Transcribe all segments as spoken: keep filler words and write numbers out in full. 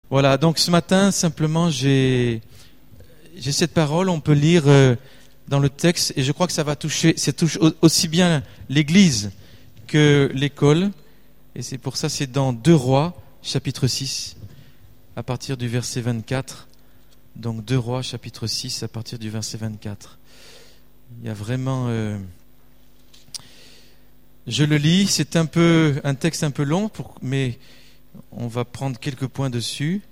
Voilà, donc ce matin, simplement, j'ai, j'ai cette parole, on peut lire euh, dans le texte, et je crois que ça va toucher, ça touche aussi bien l'Église que l'école, et c'est pour ça, c'est dans deux Rois, chapitre six, à partir du verset vingt-quatre. Donc deux Rois, chapitre six, à partir du verset vingt-quatre. Il y a vraiment... Euh, je le lis, c'est un peu un texte un peu long, pour, mais on va prendre quelques points dessus.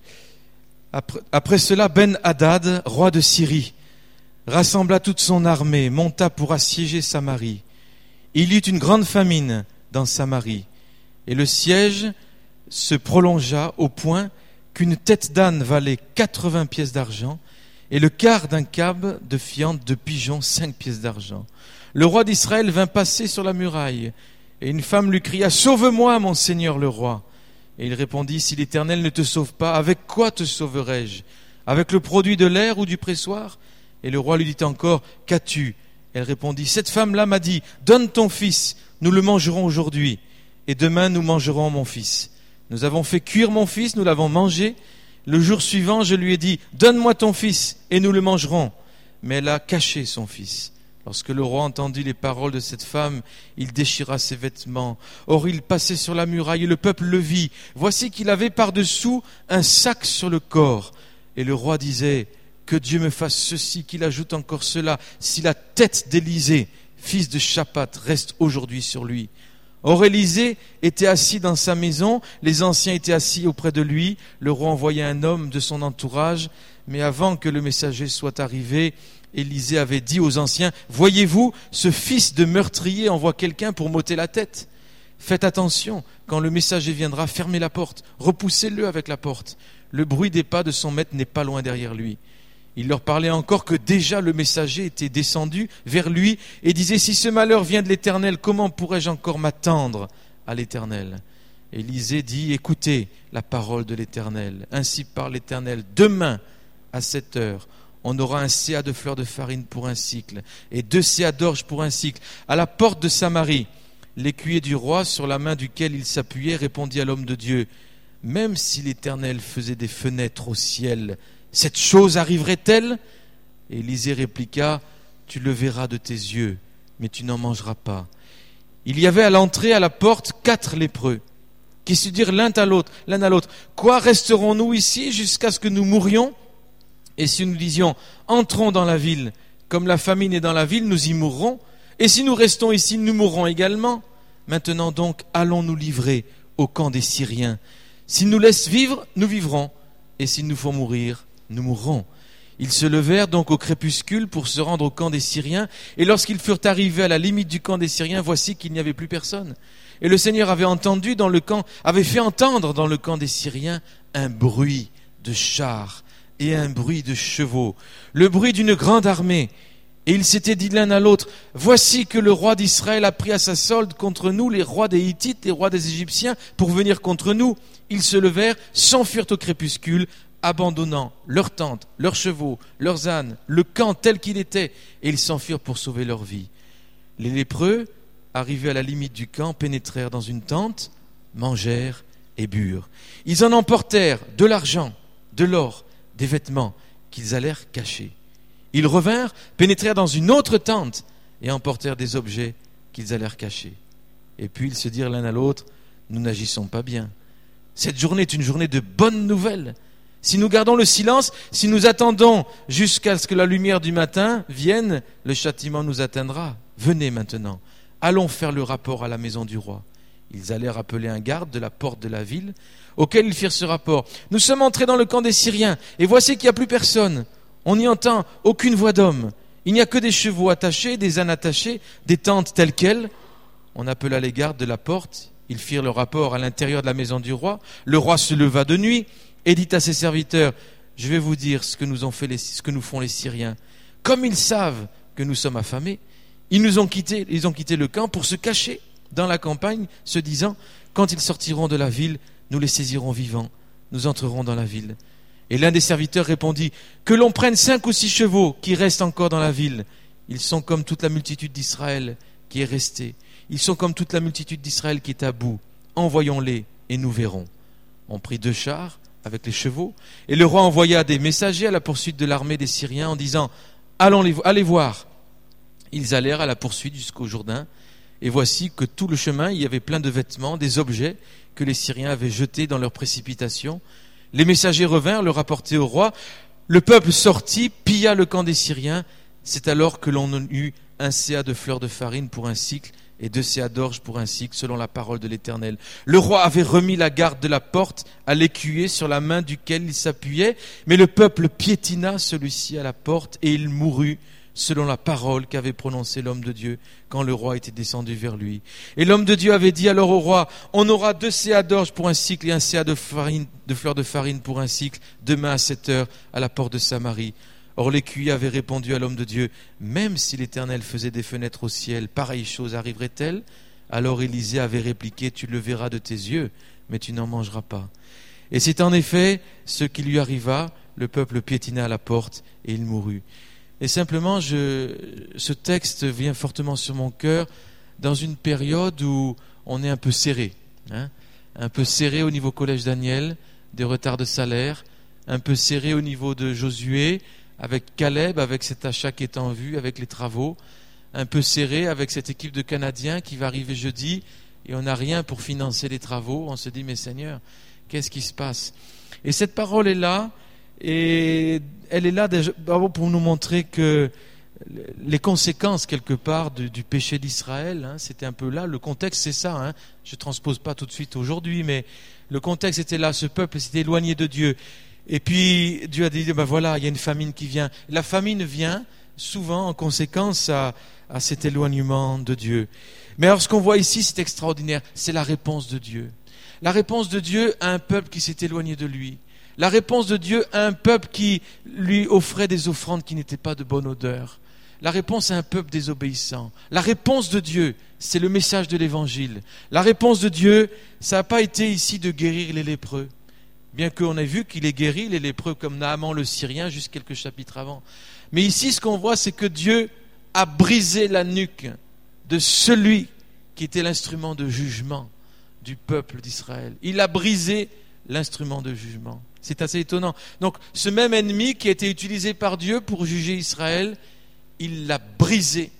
Après, après cela, Ben-Hadad, roi de Syrie, rassembla toute son armée, monta pour assiéger Samarie. Il y eut une grande famine dans Samarie, et le siège se prolongea au point qu'une tête d'âne valait quatre-vingts pièces d'argent, et le quart d'un cab de fiente de pigeon, cinq pièces d'argent. Le roi d'Israël vint passer sur la muraille, et une femme lui cria « Sauve-moi, mon seigneur le roi !» Et il répondit « Si l'Éternel ne te sauve pas, avec quoi te sauverai-je? Avec le produit de l'air ou du pressoir ?» Et le roi lui dit encore « Qu'as-tu » Elle répondit « Cette femme-là m'a dit « Donne ton fils, nous le mangerons aujourd'hui, et demain nous mangerons mon fils. Nous avons fait cuire mon fils, nous l'avons mangé. Le jour suivant, je lui ai dit « Donne-moi ton fils, et nous le mangerons. » Mais elle a caché son fils. Lorsque le roi entendit les paroles de cette femme, il déchira ses vêtements. Or il passait sur la muraille et le peuple le vit. Voici qu'il avait par-dessous un sac sur le corps. Et le roi disait « Que Dieu me fasse ceci, qu'il ajoute encore cela, si la tête d'Élisée, fils de Shaphat, reste aujourd'hui sur lui. » Or Élisée était assis dans sa maison, les anciens étaient assis auprès de lui. Le roi envoya un homme de son entourage, mais avant que le messager soit arrivé, Élisée avait dit aux anciens, « Voyez-vous, ce fils de meurtrier envoie quelqu'un pour m'ôter la tête. Faites attention, quand le messager viendra, fermez la porte, repoussez-le avec la porte. Le bruit des pas de son maître n'est pas loin derrière lui. » Il leur parlait encore que déjà le messager était descendu vers lui et disait, « Si ce malheur vient de l'Éternel, comment pourrais-je encore m'attendre à l'Éternel ?» Élisée dit, « Écoutez la parole de l'Éternel. Ainsi parle l'Éternel, demain à cette heure, on aura un séa de fleurs de farine pour un cycle et deux séas d'orge pour un cycle. À la porte de Samarie, l'écuyer du roi, sur la main duquel il s'appuyait, répondit à l'homme de Dieu, « Même si l'Éternel faisait des fenêtres au ciel, cette chose arriverait-elle ?» Et Élisée répliqua, « Tu le verras de tes yeux, mais tu n'en mangeras pas. » Il y avait à l'entrée, à la porte, quatre lépreux, qui se dirent l'un à l'autre, l'un à l'autre, « Quoi, resterons-nous ici jusqu'à ce que nous mourions ? Et si nous disions, entrons dans la ville, comme la famine est dans la ville, nous y mourrons. Et si nous restons ici, nous mourrons également. Maintenant donc, allons nous livrer au camp des Syriens. S'ils nous laissent vivre, nous vivrons. Et s'ils nous font mourir, nous mourrons. » Ils se levèrent donc au crépuscule pour se rendre au camp des Syriens. Et lorsqu'ils furent arrivés à la limite du camp des Syriens, voici qu'il n'y avait plus personne. Et le Seigneur avait entendu dans le camp, avait fait entendre dans le camp des Syriens un bruit de chars et un bruit de chevaux, le bruit d'une grande armée. Et ils s'étaient dit l'un à l'autre, « Voici que le roi d'Israël a pris à sa solde contre nous les rois des Hittites, les rois des Égyptiens, pour venir contre nous. » Ils se levèrent, s'enfuirent au crépuscule, abandonnant leurs tentes, leurs chevaux, leurs ânes, le camp tel qu'il était, et ils s'enfuirent pour sauver leur vie. Les lépreux, arrivés à la limite du camp, pénétrèrent dans une tente, mangèrent et burent. Ils en emportèrent de l'argent, de l'or, des vêtements qu'ils allèrent cacher. Ils revinrent, pénétrèrent dans une autre tente et emportèrent des objets qu'ils allèrent cacher. Et puis ils se dirent l'un à l'autre, « Nous n'agissons pas bien. Cette journée est une journée de bonnes nouvelles. Si nous gardons le silence, si nous attendons jusqu'à ce que la lumière du matin vienne, le châtiment nous atteindra. Venez maintenant, allons faire le rapport à la maison du roi. » Ils allèrent appeler un garde de la porte de la ville, auquel ils firent ce rapport. « Nous sommes entrés dans le camp des Syriens, et voici qu'il n'y a plus personne. On n'y entend aucune voix d'homme. Il n'y a que des chevaux attachés, des ânes attachés, des tentes telles quelles. » On appela les gardes de la porte, ils firent le rapport à l'intérieur de la maison du roi. Le roi se leva de nuit et dit à ses serviteurs, « Je vais vous dire ce que nous ont fait les, ce que nous font les Syriens. Comme ils savent que nous sommes affamés, ils nous ont quitté, ils ont quitté le camp pour se cacher dans la campagne, se disant, quand ils sortiront de la ville, nous les saisirons vivants, nous entrerons dans la ville. » Et l'un des serviteurs répondit, « Que l'on prenne cinq ou six chevaux qui restent encore dans la ville. Ils sont comme toute la multitude d'Israël qui est restée. Ils sont comme toute la multitude d'Israël qui est à bout. Envoyons-les et nous verrons. » On prit deux chars avec les chevaux. Et le roi envoya des messagers à la poursuite de l'armée des Syriens en disant « Allons les, allez voir ». Ils allèrent à la poursuite jusqu'au Jourdain. Et voici que tout le chemin, il y avait plein de vêtements, des objets que les Syriens avaient jetés dans leur précipitation. Les messagers revinrent le rapporter au roi. Le peuple sortit, pilla le camp des Syriens. C'est alors que l'on eut un séa de fleurs de farine pour un cycle et deux séas d'orge pour un cycle, selon la parole de l'Éternel. Le roi avait remis la garde de la porte à l'écuyer sur la main duquel il s'appuyait, mais le peuple piétina celui-ci à la porte et il mourut, selon la parole qu'avait prononcée l'homme de Dieu quand le roi était descendu vers lui. Et l'homme de Dieu avait dit alors au roi, on aura deux séas d'orge pour un cycle et un séa de, farine, de fleurs de farine pour un cycle, demain à sept heures à la porte de Samarie. Or l'écuyer avait répondu à l'homme de Dieu, même si l'Éternel faisait des fenêtres au ciel, pareille chose arriverait-elle? Alors Élisée avait répliqué, tu le verras de tes yeux, mais tu n'en mangeras pas. Et c'est en effet ce qui lui arriva, le peuple piétina à la porte et il mourut. Et simplement, je, ce texte vient fortement sur mon cœur dans une période où on est un peu serré, hein, un peu serré au niveau collège Daniel, des retards de salaire, un peu serré au niveau de Josué, avec Caleb, avec cet achat qui est en vue, avec les travaux, un peu serré avec cette équipe de Canadiens qui va arriver jeudi et on n'a rien pour financer les travaux. On se dit, mais Seigneur, qu'est-ce qui se passe? Et cette parole est là, et elle est là déjà pour nous montrer que les conséquences quelque part du, du péché d'Israël, hein, c'était un peu là, le contexte c'est ça, hein, je ne transpose pas tout de suite aujourd'hui, mais le contexte était là, ce peuple s'était éloigné de Dieu. Et puis Dieu a dit, ben voilà, il y a une famine qui vient. La famine vient souvent en conséquence à, à cet éloignement de Dieu. Mais alors ce qu'on voit ici, c'est extraordinaire, c'est la réponse de Dieu. La réponse de Dieu à un peuple qui s'est éloigné de lui. La réponse de Dieu à un peuple qui lui offrait des offrandes qui n'étaient pas de bonne odeur. La réponse à un peuple désobéissant. La réponse de Dieu, c'est le message de l'Évangile. La réponse de Dieu, ça n'a pas été ici de guérir les lépreux. Bien qu'on ait vu qu'il ait guéri les lépreux comme Naaman le Syrien, juste quelques chapitres avant. Mais ici, ce qu'on voit, c'est que Dieu a brisé la nuque de celui qui était l'instrument de jugement du peuple d'Israël. Il a brisé l'instrument de jugement. C'est assez étonnant. Donc, ce même ennemi qui a été utilisé par Dieu pour juger Israël, il l'a brisé.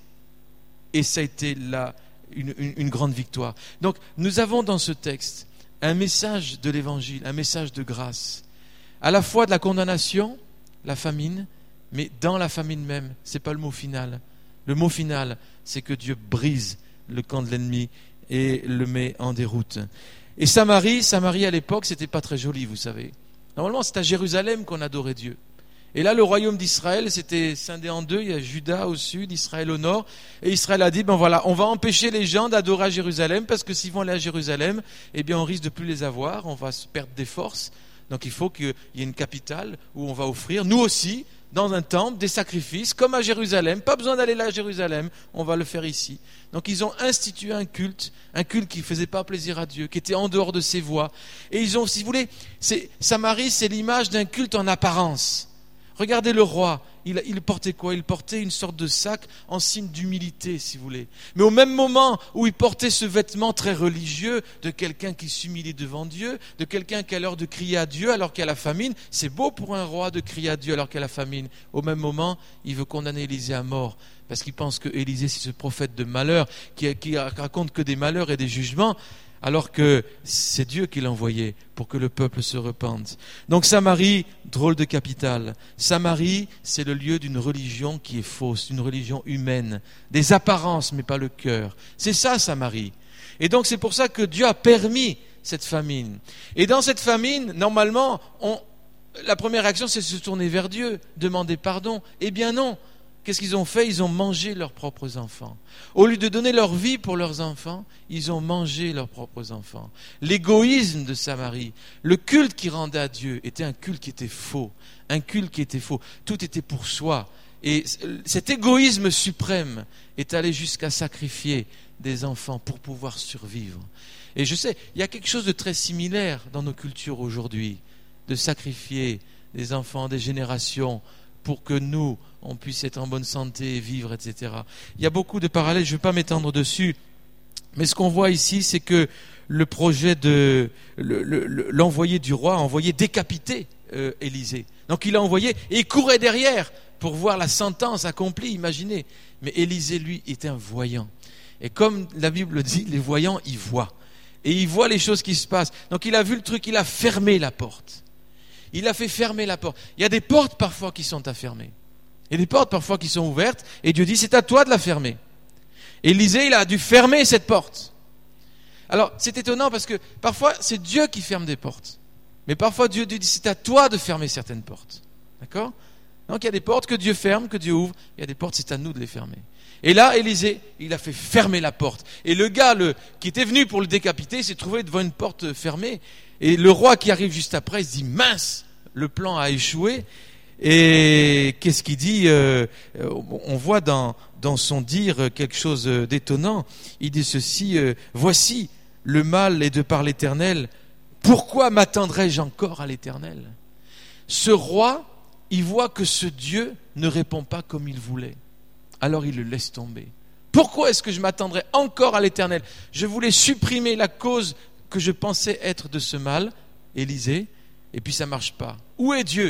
Et ça a été là une, une, une grande victoire. Donc, nous avons dans ce texte un message de l'Évangile, un message de grâce. À la fois de la condamnation, la famine, mais dans la famine même, ce n'est pas le mot final. Le mot final, c'est que Dieu brise le camp de l'ennemi et le met en déroute. Et Samarie, Samarie à l'époque, c'était pas très joli, vous savez. Normalement, c'est à Jérusalem qu'on adorait Dieu. Et là, le royaume d'Israël, c'était scindé en deux. Il y a Juda au sud, Israël au nord. Et Israël a dit, ben voilà, on va empêcher les gens d'adorer à Jérusalem, parce que s'ils vont aller à Jérusalem, eh bien, on risque de plus les avoir, on va se perdre des forces. Donc, il faut qu'il y ait une capitale où on va offrir, nous aussi, dans un temple, des sacrifices, comme à Jérusalem. Pas besoin d'aller là à Jérusalem, on va le faire ici. Donc, ils ont institué un culte, un culte qui ne faisait pas plaisir à Dieu, qui était en dehors de ses voies. Et ils ont, si vous voulez, c'est, Samarie, c'est l'image d'un culte en apparence. Regardez le roi, il, il portait quoi? Il portait une sorte de sac en signe d'humilité, si vous voulez. Mais au même moment où il portait ce vêtement très religieux de quelqu'un qui s'humilie devant Dieu, de quelqu'un qui a l'heure de crier à Dieu alors qu'il y a la famine, c'est beau pour un roi de crier à Dieu alors qu'il y a la famine. Au même moment, il veut condamner Élisée à mort, parce qu'il pense que Élisée, c'est ce prophète de malheur qui, qui raconte que des malheurs et des jugements, alors que c'est Dieu qui l'a envoyé pour que le peuple se repente. Donc Samarie, drôle de capitale. Samarie, c'est le lieu d'une religion qui est fausse, une religion humaine, des apparences mais pas le cœur. C'est ça Samarie. Et donc c'est pour ça que Dieu a permis cette famine. Et dans cette famine, normalement, on, la première action c'est de se tourner vers Dieu, demander pardon. Eh bien non. Qu'est-ce qu'ils ont fait? Ils ont mangé leurs propres enfants. Au lieu de donner leur vie pour leurs enfants, ils ont mangé leurs propres enfants. L'égoïsme de Samarie, le culte qu'ils rendaient à Dieu était un culte qui était faux. Un culte qui était faux. Tout était pour soi. Et cet égoïsme suprême est allé jusqu'à sacrifier des enfants pour pouvoir survivre. Et je sais, il y a quelque chose de très similaire dans nos cultures aujourd'hui, de sacrifier des enfants, des générations, pour que nous, on puisse être en bonne santé et vivre, et cetera. Il y a beaucoup de parallèles, je ne vais pas m'étendre dessus, mais ce qu'on voit ici, c'est que le projet de le, le, le, l'envoyé du roi a envoyé décapiter euh, Élisée. Donc il a envoyé et il courait derrière pour voir la sentence accomplie, imaginez. Mais Élisée, lui, était un voyant. Et comme la Bible dit, les voyants, ils voient. Et ils voient les choses qui se passent. Donc il a vu le truc, il a fermé la porte. Il a fait fermer la porte. Il y a des portes parfois qui sont à fermer. Il y a des portes parfois qui sont ouvertes. Et Dieu dit, c'est à toi de la fermer. Élisée, il a dû fermer cette porte. Alors, c'est étonnant parce que parfois, c'est Dieu qui ferme des portes. Mais parfois, Dieu dit, c'est à toi de fermer certaines portes. D'accord ? Donc, il y a des portes que Dieu ferme, que Dieu ouvre. Il y a des portes, c'est à nous de les fermer. Et là, Élisée, il a fait fermer la porte. Et le gars le, qui était venu pour le décapiter s'est trouvé devant une porte fermée. Et le roi qui arrive juste après, il se dit, mince, le plan a échoué. Et qu'est-ce qu'il dit ? euh, On voit dans, dans son dire quelque chose d'étonnant. Il dit ceci, euh, voici, le mal est de par l'Éternel. Pourquoi m'attendrai-je encore à l'Éternel ? Ce roi, il voit que ce Dieu ne répond pas comme il voulait. Alors il le laisse tomber. Pourquoi est-ce que je m'attendrai encore à l'Éternel ? Je voulais supprimer la cause que je pensais être de ce mal, Élisée, et puis ça ne marche pas. Où est Dieu ?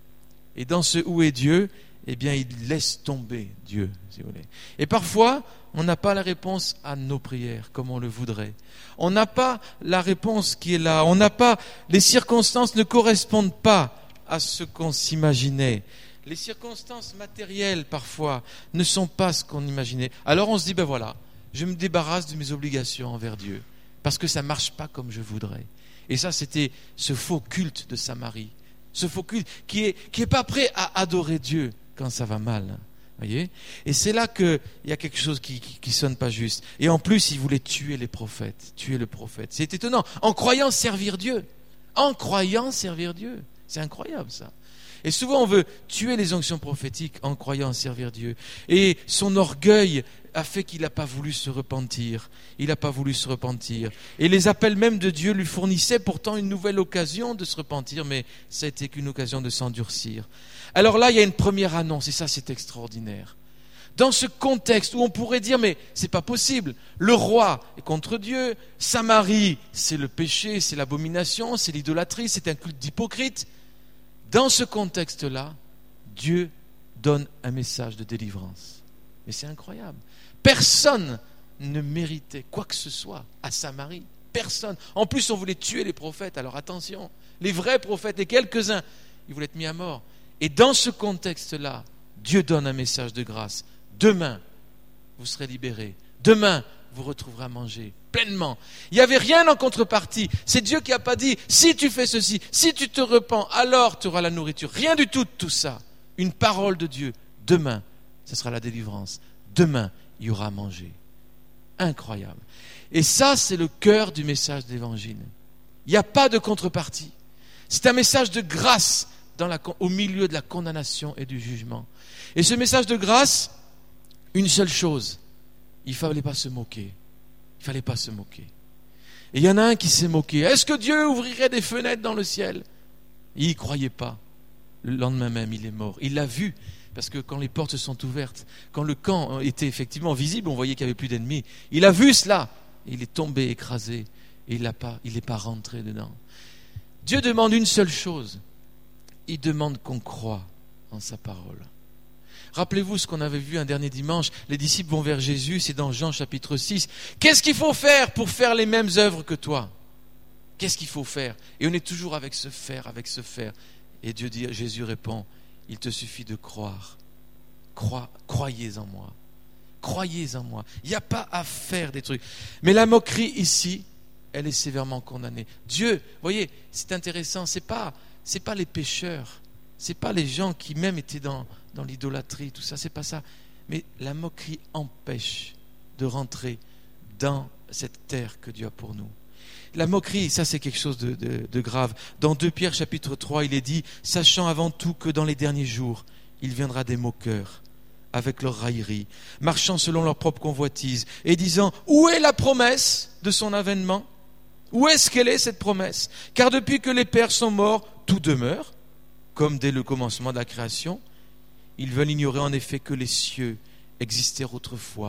Et dans ce où est Dieu, eh bien il laisse tomber Dieu, si vous voulez. Et parfois, on n'a pas la réponse à nos prières comme on le voudrait. On n'a pas la réponse qui est là. On n'a pas, les circonstances ne correspondent pas à ce qu'on s'imaginait. Les circonstances matérielles, parfois, ne sont pas ce qu'on imaginait. Alors on se dit, ben voilà, je me débarrasse de mes obligations envers Dieu, parce que ça ne marche pas comme je voudrais. Et ça, c'était ce faux culte de Samarie. Ce faux culte qui est, qui est pas prêt à adorer Dieu quand ça va mal. Voyez ? Et c'est là qu'il y a quelque chose qui, qui, qui sonne pas juste. Et en plus, il voulait tuer les prophètes, tuer le prophète. C'est étonnant. En croyant servir Dieu. En croyant servir Dieu. C'est incroyable, ça. Et souvent, on veut tuer les onctions prophétiques en croyant servir Dieu. Et son orgueil a fait qu'il n'a pas voulu se repentir. Il n'a pas voulu se repentir. Et les appels même de Dieu lui fournissaient pourtant une nouvelle occasion de se repentir, mais ça n'était qu'une occasion de s'endurcir. Alors là, il y a une première annonce, et ça, c'est extraordinaire. Dans ce contexte où on pourrait dire, mais c'est pas possible, le roi est contre Dieu, Samarie, c'est le péché, c'est l'abomination, c'est l'idolâtrie, c'est un culte d'hypocrite. Dans ce contexte-là, Dieu donne un message de délivrance. Mais c'est incroyable. Personne ne méritait quoi que ce soit à Samarie. Personne. En plus, on voulait tuer les prophètes. Alors attention, les vrais prophètes, et quelques-uns, ils voulaient être mis à mort. Et dans ce contexte-là, Dieu donne un message de grâce. Demain, vous serez libérés. Demain, vous retrouverez à manger pleinement. Il n'y avait rien en contrepartie. C'est Dieu qui n'a pas dit, si tu fais ceci, si tu te repens, alors tu auras la nourriture. Rien du tout de tout ça. Une parole de Dieu. Demain, ce sera la délivrance. Demain, il y aura à manger. Incroyable. Et ça, c'est le cœur du message d'évangile. Il n'y a pas de contrepartie. C'est un message de grâce dans la, au milieu de la condamnation et du jugement. Et ce message de grâce, une seule chose, il ne fallait pas se moquer. Il ne fallait pas se moquer. Et il y en a un qui s'est moqué. Est-ce que Dieu ouvrirait des fenêtres dans le ciel ? Il n'y croyait pas. Le lendemain même, il est mort. Il l'a vu, parce que quand les portes se sont ouvertes, quand le camp était effectivement visible, on voyait qu'il n'y avait plus d'ennemis. Il a vu cela. Et il est tombé, écrasé. Et il n'est pas, il n'est pas rentré dedans. Dieu demande une seule chose. Il demande qu'on croie en sa parole. Rappelez-vous ce qu'on avait vu un dernier dimanche. Les disciples vont vers Jésus, c'est dans Jean chapitre six. Qu'est-ce qu'il faut faire pour faire les mêmes œuvres que toi ? Qu'est-ce qu'il faut faire ? Et on est toujours avec ce faire, avec ce faire. Et Dieu dit, Jésus répond, il te suffit de croire. Crois, croyez en moi. Croyez en moi. Il n'y a pas à faire des trucs. Mais la moquerie ici, elle est sévèrement condamnée. Dieu, vous voyez, c'est intéressant, c'est pas, c'est pas les pécheurs, c'est pas les gens qui même étaient dans, dans l'idolâtrie, tout ça, c'est pas ça. Mais la moquerie empêche de rentrer dans cette terre que Dieu a pour nous. La moquerie, ça c'est quelque chose de, de, de grave. Dans deux Pierre chapitre trois, il est dit, sachant avant tout que dans les derniers jours, il viendra des moqueurs, avec leur raillerie, marchant selon leur propre convoitise, et disant, où est la promesse de son avènement ? Où est-ce qu'elle est cette promesse ? Car depuis que les pères sont morts, tout demeure, comme dès le commencement de la création. Ils veulent ignorer en effet que les cieux existèrent autrefois,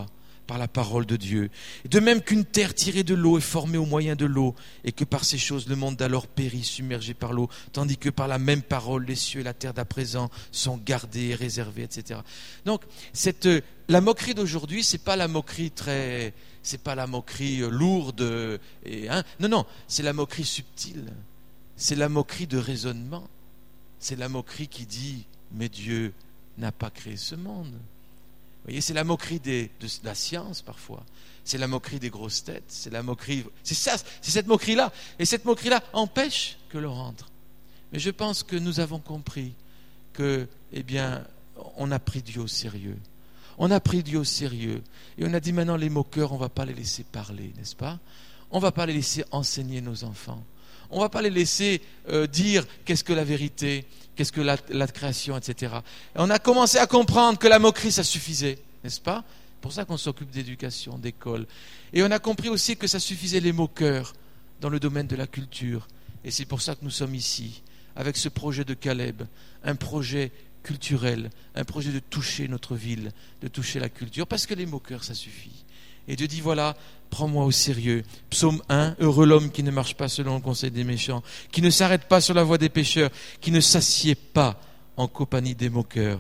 par la parole de Dieu. De même qu'une terre tirée de l'eau est formée au moyen de l'eau, et que par ces choses le monde d'alors périt, submergé par l'eau, tandis que par la même parole les cieux et la terre d'à présent sont gardés et réservés, et cetera. Donc, cette, la moquerie d'aujourd'hui, c'est pas la moquerie très, c'est pas la moquerie lourde, et, hein, non, non, c'est la moquerie subtile, c'est la moquerie de raisonnement, c'est la moquerie qui dit, mais Dieu n'a pas créé ce monde. Vous voyez, c'est la moquerie des, de, de la science parfois. C'est la moquerie des grosses têtes. C'est la moquerie. C'est ça, c'est cette moquerie-là. Et cette moquerie-là empêche que l'on rentre. Mais je pense que nous avons compris que, eh bien, on a pris Dieu au sérieux. On a pris Dieu au sérieux. Et on a dit maintenant, les moqueurs, on ne va pas les laisser parler, n'est-ce pas? On ne va pas les laisser enseigner nos enfants. On ne va pas les laisser euh, dire qu'est-ce que la vérité, qu'est-ce que la, la création, et cetera. Et on a commencé à comprendre que la moquerie, ça suffisait, n'est-ce pas? C'est pour ça qu'on s'occupe d'éducation, d'école. Et on a compris aussi que ça suffisait les moqueurs dans le domaine de la culture. Et c'est pour ça que nous sommes ici, avec ce projet de Caleb, un projet culturel, un projet de toucher notre ville, de toucher la culture, parce que les moqueurs, ça suffit. Et Dieu dit, voilà, prends-moi au sérieux. Psaume un, heureux l'homme qui ne marche pas selon le conseil des méchants, qui ne s'arrête pas sur la voie des pécheurs, qui ne s'assied pas en compagnie des moqueurs.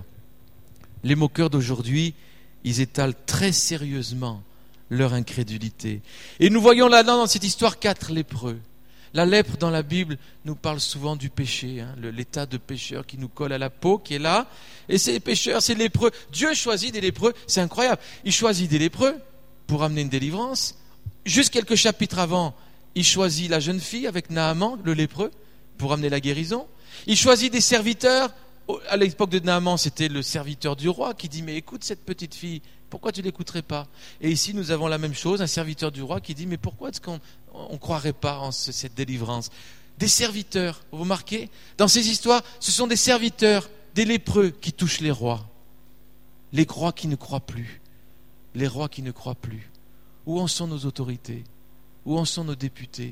Les moqueurs d'aujourd'hui, ils étalent très sérieusement leur incrédulité. Et nous voyons là-dedans, dans cette histoire, quatre lépreux. La lèpre dans la Bible nous parle souvent du péché, hein, le, l'état de pécheur qui nous colle à la peau, qui est là. Et ces pécheurs, ces lépreux, Dieu choisit des lépreux, c'est incroyable. Il choisit des lépreux pour amener une délivrance. Juste quelques chapitres avant, il choisit la jeune fille avec Naaman, le lépreux, pour amener la guérison. Il choisit des serviteurs. À l'époque de Naaman, c'était le serviteur du roi qui dit, mais écoute cette petite fille, pourquoi tu ne l'écouterais pas? Et ici, nous avons la même chose, un serviteur du roi qui dit, mais pourquoi est-ce qu'on ne croirait pas en ce, cette délivrance? Des serviteurs, vous remarquez? Dans ces histoires, ce sont des serviteurs, des lépreux qui touchent les rois. Les rois qui ne croient plus. Les rois qui ne croient plus. Où en sont nos autorités? Où en sont nos députés?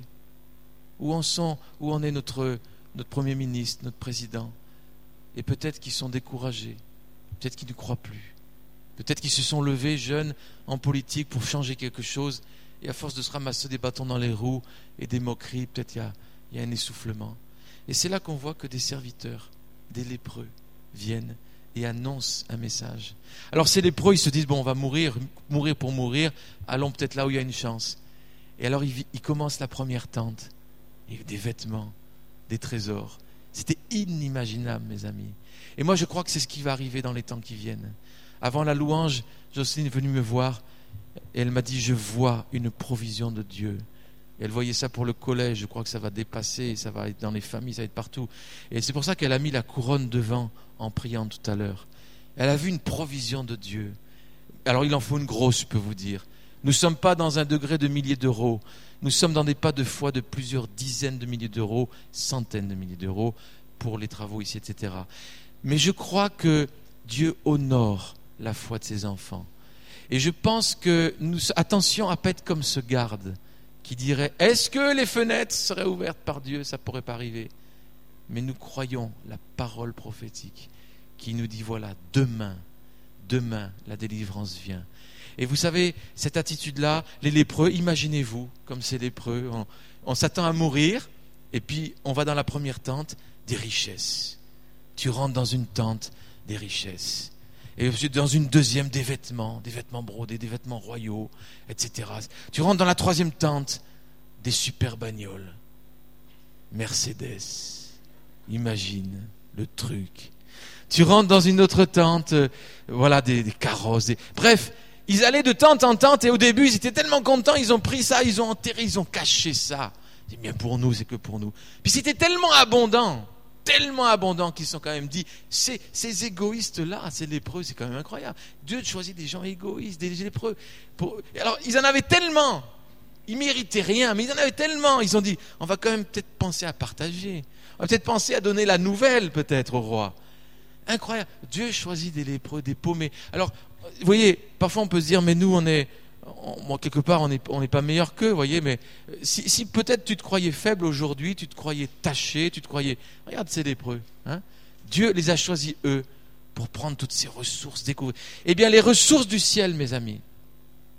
Où en sont, où en est notre, notre Premier ministre, notre président? Et peut-être qu'ils sont découragés, peut-être qu'ils ne croient plus, peut-être qu'ils se sont levés jeunes en politique pour changer quelque chose, et à force de se ramasser des bâtons dans les roues et des moqueries, peut-être il y a, il y a un essoufflement. Et c'est là qu'on voit que des serviteurs, des lépreux, viennent et annoncent un message. Alors ces lépreux, ils se disent, bon, on va mourir, mourir pour mourir, allons peut-être là où il y a une chance. Et alors ils, ils commencent la première tente, et des vêtements, des trésors. C'était inimaginable, mes amis. Et moi, je crois que c'est ce qui va arriver dans les temps qui viennent. Avant la louange, Jocelyne est venue me voir et elle m'a dit, je vois une provision de Dieu. Et elle voyait ça pour le collège, je crois que ça va dépasser, ça va être dans les familles, ça va être partout. Et c'est pour ça qu'elle a mis la couronne devant en priant tout à l'heure. Elle a vu une provision de Dieu. Alors il en faut une grosse, je peux vous dire. Nous ne sommes pas dans un degré de milliers d'euros. Nous sommes dans des pas de foi de plusieurs dizaines de milliers d'euros, centaines de milliers d'euros pour les travaux ici, et cetera. Mais je crois que Dieu honore la foi de ses enfants. Et je pense que, nous, attention à ne pas être comme ce garde qui dirait, est-ce que les fenêtres seraient ouvertes par Dieu? Ça ne pourrait pas arriver. Mais nous croyons la parole prophétique qui nous dit, voilà, demain, demain, la délivrance vient. Et vous savez, cette attitude-là, les lépreux, imaginez-vous, comme ces lépreux, on, on s'attend à mourir, et puis on va dans la première tente, des richesses. Tu rentres dans une tente, des richesses. Et ensuite dans une deuxième, des vêtements, des vêtements brodés, des vêtements royaux, et cetera. Tu rentres dans la troisième tente, des super bagnoles. Mercedes, imagine le truc. Tu rentres dans une autre tente, euh, voilà, des, des carrosses, des... bref. Ils allaient de tente en tente et au début, ils étaient tellement contents, ils ont pris ça, ils ont enterré, ils ont caché ça. C'est bien pour nous, c'est que pour nous. Puis c'était tellement abondant, tellement abondant qu'ils se sont quand même dit, ces, ces égoïstes-là, ces lépreux, c'est quand même incroyable. Dieu choisit des gens égoïstes, des lépreux. Pour... Alors, ils en avaient tellement, ils méritaient rien, mais ils en avaient tellement. Ils ont dit, on va quand même peut-être penser à partager. On va peut-être penser à donner la nouvelle, peut-être, au roi. Incroyable. Dieu choisit des lépreux, des paumés. Alors, vous voyez, parfois on peut se dire, mais nous, on est, on, quelque part, on n'est on n'est pas meilleur qu'eux, vous voyez, mais si, si peut-être tu te croyais faible aujourd'hui, tu te croyais taché, tu te croyais... Regarde ces lépreux. Hein? Dieu les a choisis, eux, pour prendre toutes ces ressources, découvrir. Eh bien, les ressources du ciel, mes amis,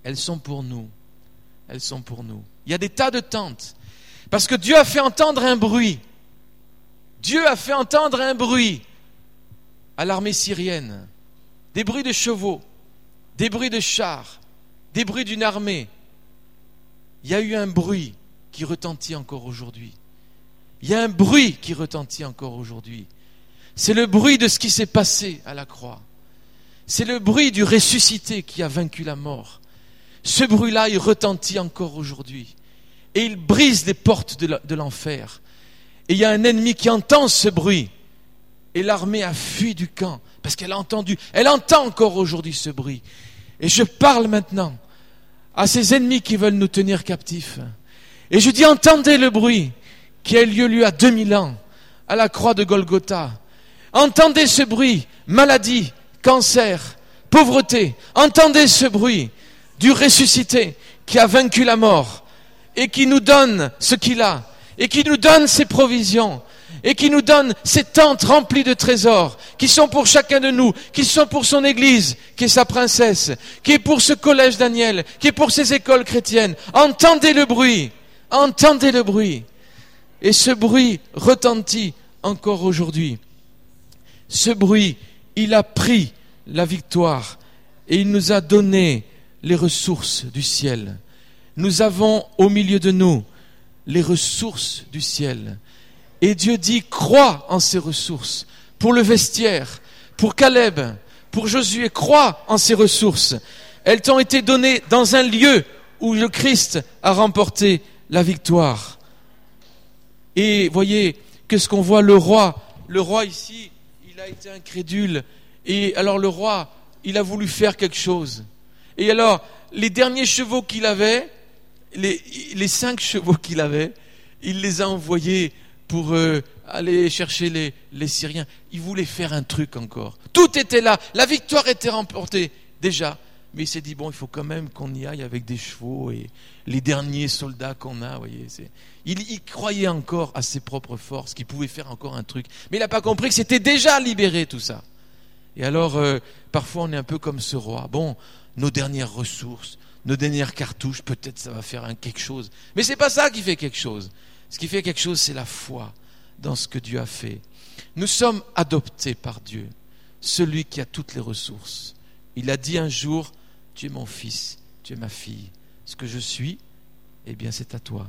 elles sont pour nous. Elles sont pour nous. Il y a des tas de tentes. Parce que Dieu a fait entendre un bruit. Dieu a fait entendre un bruit à l'armée syrienne. Des bruits de chevaux, des bruits de chars, des bruits d'une armée. Il y a eu un bruit qui retentit encore aujourd'hui. Il y a un bruit qui retentit encore aujourd'hui. C'est le bruit de ce qui s'est passé à la croix. C'est le bruit du ressuscité qui a vaincu la mort. Ce bruit-là, il retentit encore aujourd'hui. Et il brise les portes de l'enfer. Et il y a un ennemi qui entend ce bruit. Et l'armée a fui du camp. Parce qu'elle a entendu. Elle entend encore aujourd'hui ce bruit. Et je parle maintenant à ces ennemis qui veulent nous tenir captifs. Et je dis, entendez le bruit qui a eu lieu, lieu à deux mille ans, à la croix de Golgotha. Entendez ce bruit, maladie, cancer, pauvreté. Entendez ce bruit du ressuscité qui a vaincu la mort et qui nous donne ce qu'il a et qui nous donne ses provisions et qui nous donne ses tentes remplies de trésors qui sont pour chacun de nous, qui sont pour son église, qui est sa princesse, qui est pour ce collège Daniel, qui est pour ses écoles chrétiennes. Entendez le bruit, entendez le bruit. Et ce bruit retentit encore aujourd'hui. Ce bruit, il a pris la victoire et il nous a donné les ressources du ciel. Nous avons au milieu de nous les ressources du ciel. Et Dieu dit, crois en ces ressources. Pour le vestiaire, pour Caleb, pour Josué, crois en ces ressources. Elles t'ont été données dans un lieu où le Christ a remporté la victoire. Et voyez, qu'est-ce qu'on voit, le roi, le roi ici, il a été incrédule. Et alors le roi, il a voulu faire quelque chose. Et alors, les derniers chevaux qu'il avait, les, les cinq chevaux qu'il avait, il les a envoyés pour euh, aller chercher les, les Syriens. Il voulait faire un truc encore. Tout était là, la victoire était remportée déjà. Mais il s'est dit, bon, il faut quand même qu'on y aille avec des chevaux et les derniers soldats qu'on a. Voyez, c'est... Il, il croyait encore à ses propres forces, qu'il pouvait faire encore un truc. Mais il n'a pas compris que c'était déjà libéré tout ça. Et alors, euh, parfois on est un peu comme ce roi. Bon, nos dernières ressources, nos dernières cartouches, peut-être ça va faire un quelque chose. Mais c'est pas ça qui fait quelque chose. Ce qui fait quelque chose, c'est la foi dans ce que Dieu a fait. Nous sommes adoptés par Dieu, celui qui a toutes les ressources. Il a dit un jour, tu es mon fils, tu es ma fille. Ce que je suis, eh bien c'est à toi.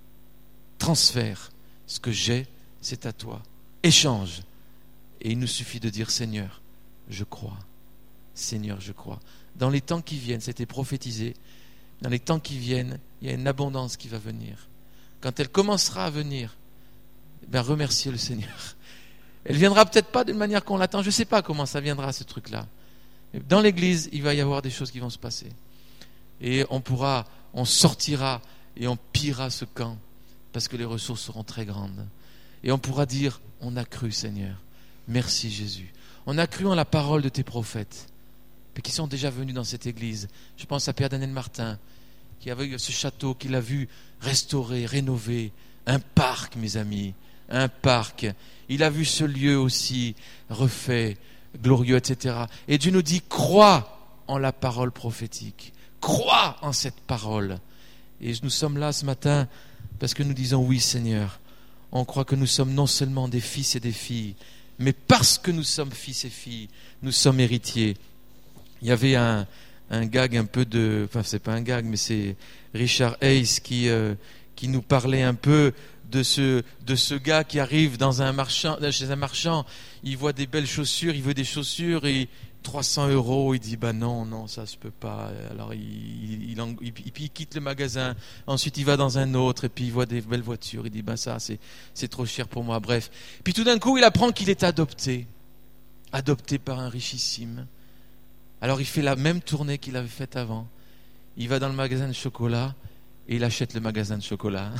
Transfère, ce que j'ai, c'est à toi. Échange. Et il nous suffit de dire, Seigneur, je crois. Seigneur, je crois. Dans les temps qui viennent, c'était prophétisé, dans les temps qui viennent, il y a une abondance qui va venir. Quand elle commencera à venir, eh bien, remerciez le Seigneur. Elle viendra peut-être pas d'une manière qu'on l'attend, je ne sais pas comment ça viendra ce truc-là. Mais dans l'église, il va y avoir des choses qui vont se passer. Et on pourra, on sortira et on pillera ce camp parce que les ressources seront très grandes. Et on pourra dire, on a cru Seigneur, merci Jésus. On a cru en la parole de tes prophètes, qui sont déjà venus dans cette église. Je pense à Père Daniel Martin, qui avait eu ce château, qu'il a vu restauré, rénové, un parc, mes amis, un parc. Il a vu ce lieu aussi refait, glorieux, et cetera. Et Dieu nous dit, crois en la parole prophétique, crois en cette parole. Et nous sommes là ce matin parce que nous disons, oui Seigneur, on croit que nous sommes non seulement des fils et des filles, mais parce que nous sommes fils et filles, nous sommes héritiers. Il y avait un, un gag un peu de... Enfin, c'est pas un gag, mais c'est Richard Hayes qui, euh, qui nous parlait un peu de ce, de ce gars qui arrive dans un marchand, chez un marchand. Il voit des belles chaussures, il veut des chaussures et trois cents euros. Il dit, bah non, non, ça se peut pas. Alors, il, il, il, il, il, il quitte le magasin. Ensuite, il va dans un autre et puis il voit des belles voitures. Il dit, bah ça, c'est, c'est trop cher pour moi. Bref. Puis tout d'un coup, il apprend qu'il est adopté. Adopté par un richissime. Alors il fait la même tournée qu'il avait faite avant. Il va dans le magasin de chocolat et il achète le magasin de chocolat.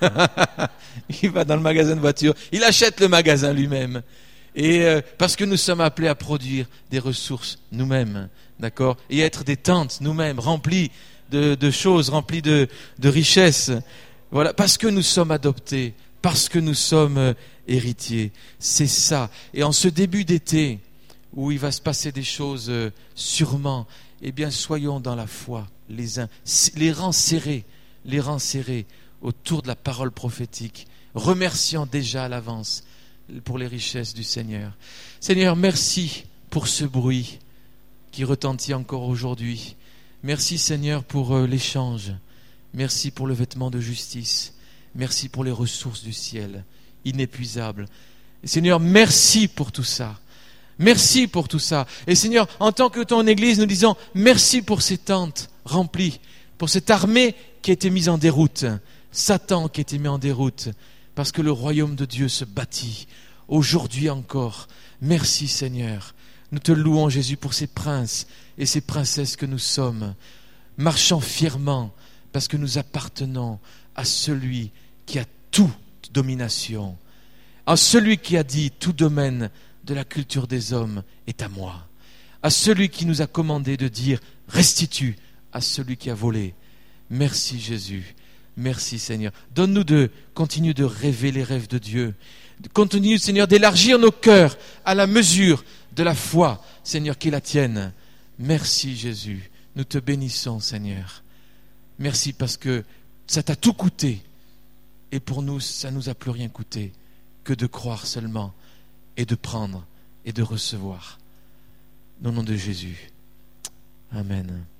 Il va dans le magasin de voitures, il achète le magasin lui-même. Et euh, parce que nous sommes appelés à produire des ressources nous-mêmes, d'accord, et être des tentes nous-mêmes, remplies de, de choses, remplies de, de richesses. Voilà, parce que nous sommes adoptés, parce que nous sommes euh, héritiers. C'est ça. Et en ce début d'été, où il va se passer des choses euh, sûrement, eh bien, soyons dans la foi, les uns, les rangs serrés, les rangs serrés autour de la parole prophétique, remerciant déjà à l'avance pour les richesses du Seigneur. Seigneur, merci pour ce bruit qui retentit encore aujourd'hui. Merci, Seigneur, pour euh, l'échange. Merci pour le vêtement de justice. Merci pour les ressources du ciel, inépuisables. Et Seigneur, merci pour tout ça. Merci pour tout ça. Et Seigneur, en tant que ton Église, nous disons merci pour ces tentes remplies, pour cette armée qui a été mise en déroute, Satan qui a été mis en déroute, parce que le royaume de Dieu se bâtit aujourd'hui encore. Merci Seigneur. Nous te louons Jésus pour ces princes et ces princesses que nous sommes, marchant fièrement parce que nous appartenons à celui qui a toute domination, à celui qui a dit tout domaine de la culture des hommes est à moi, à celui qui nous a commandé de dire restitue à celui qui a volé. Merci Jésus, merci Seigneur. Donne-nous de continuer de rêver les rêves de Dieu, continue Seigneur d'élargir nos cœurs à la mesure de la foi Seigneur qui est la tienne. Merci Jésus, nous te bénissons Seigneur. Merci parce que ça t'a tout coûté et pour nous ça nous a plus rien coûté que de croire seulement et de prendre et de recevoir. Au nom de Jésus. Amen.